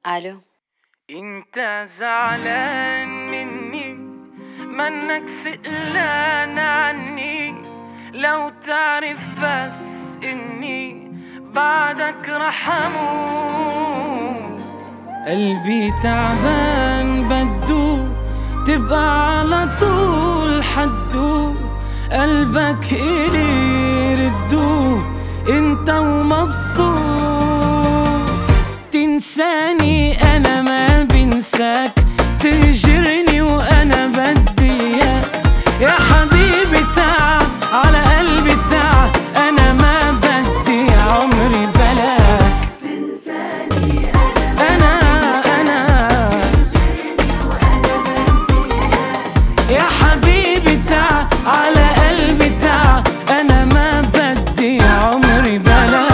الو. انت زعلان مني منك سئلان عني، لو تعرف بس اني بعدك رح اموت. قلبي تعبان بدو تبقى على طول حدو، قلبك إلي ردو انت ومبسوط. تنساني انا ما بنساك، تهجرني وانا بدي اياك. يا حبيبي تعال على قلبي تعال، انا ما بدي عمري بلاك. تنساني انا تهجرني وانا بدي اياك. يا حبيبي تعال على قلبي تعال، انا ما بدي عمري بلاك.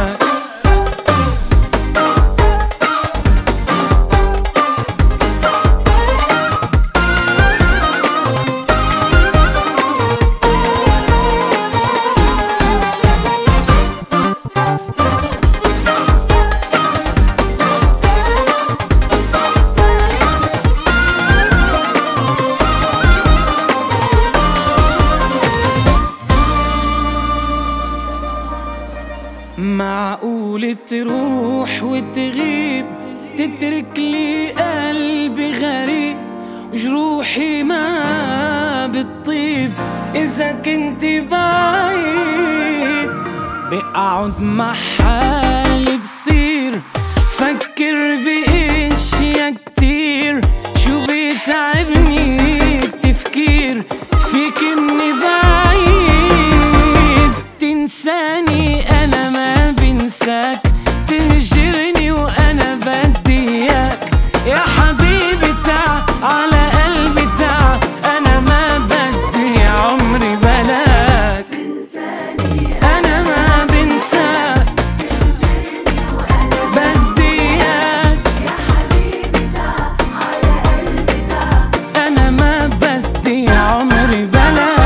معقول تروح وتغيب، تترك لي قلبي غريب، وجروحي ما بتطيب إذا كنت بعيد. بقعد مع حالي بصير فكر بإشياء كتير، شو بيتعبني التفكير فيك إني بعيد. تنساني أنا ما بنساك، تهجرني وأنا بدي إياك. يا حبيبي تعال على قلبي تعال، أنا ما بدي عمري بلاك. تنساني أنا ما بنساك تهجرني وانا بدي إياك. يا حبيبي تعال على قلبي تعال. أنا ما بدي عمري بلاك.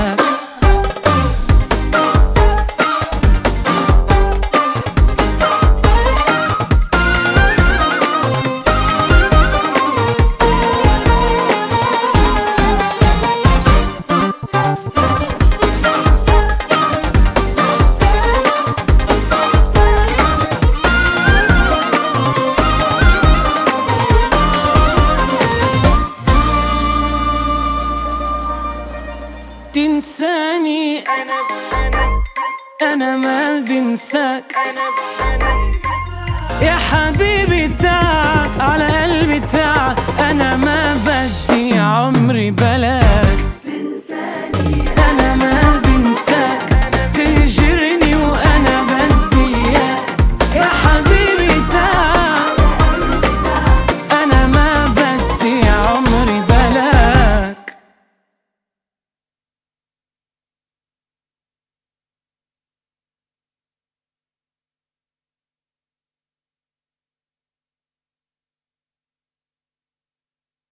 تنساني أنا ما بنساك. يا حبيبي تعال على قلبي تعال، أنا ما